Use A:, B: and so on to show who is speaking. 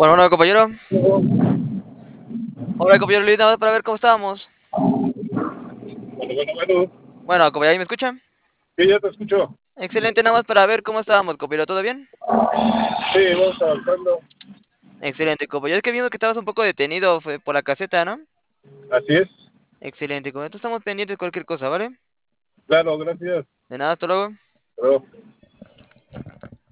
A: Bueno, compañero. Hola, compañero Luis, nada más para ver cómo estábamos.
B: Bueno.
A: Bueno, compañero, ¿ahí me escucha?
B: Sí, ya te escucho.
A: Excelente, nada más para ver cómo estábamos, compañero, ¿todo bien?
B: Sí, vamos avanzando.
A: Excelente, compañero, es que viendo que estabas un poco detenido fue por la caseta, ¿no?
B: Así es.
A: Excelente, compañero, entonces estamos pendientes de cualquier cosa, ¿vale?
B: Claro, gracias.
A: De nada, hasta luego.
B: Pero